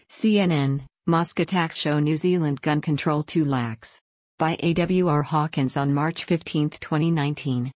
CNN, Mosque attacks show New Zealand gun control too lax. By A.W.R. Hawkins on March 15, 2019.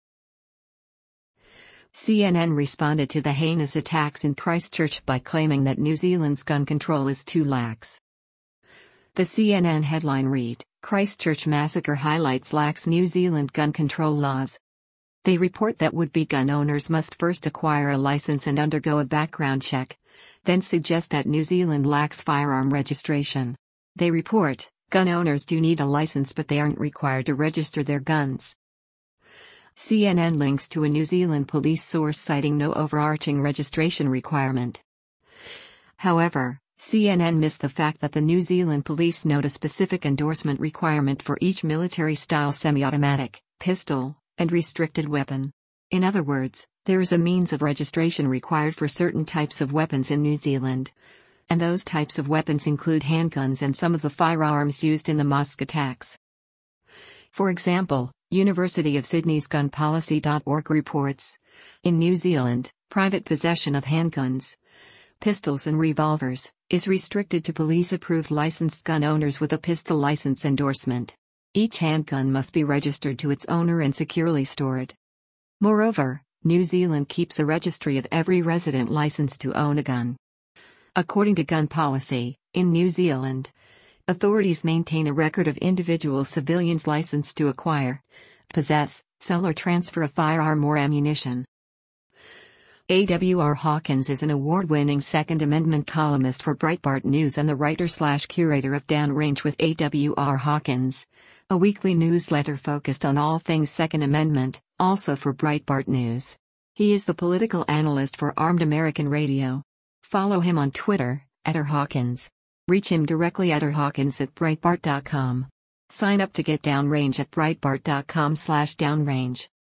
CNN responded to the heinous attacks in Christchurch by claiming that New Zealand's gun control is too lax. The CNN headline read, Christchurch massacre highlights lax New Zealand gun control laws. They report that would-be gun owners must first acquire a license and undergo a background check, then suggest that New Zealand lacks firearm registration. They report, gun owners do need a license but they aren't required to register their guns. CNN links to a New Zealand police source citing no overarching registration requirement. However, CNN missed the fact that the New Zealand police note a specific endorsement requirement for each military-style semi-automatic, pistol, and restricted weapon. In other words, there is a means of registration required for certain types of weapons in New Zealand. And those types of weapons include handguns and some of the firearms used in the mosque attacks. For example, University of Sydney's gunpolicy.org reports, in New Zealand, private possession of handguns, pistols and revolvers, is restricted to police-approved licensed gun owners with a pistol license endorsement. Each handgun must be registered to its owner and securely stored. Moreover, New Zealand keeps a registry of every resident licensed to own a gun. According to gun policy, in New Zealand, authorities maintain a record of individual civilians licensed to acquire, possess, sell or transfer a firearm or ammunition. A.W.R. Hawkins is an award-winning Second Amendment columnist for Breitbart News and the writer/curator of Downrange with A.W.R. Hawkins, a weekly newsletter focused on all things Second Amendment, also for Breitbart News. He is the political analyst for Armed American Radio. Follow him on Twitter, @RHawkins. Reach him directly at rhawkins@breitbart.com. Sign up to get Downrange at breitbart.com/downrange.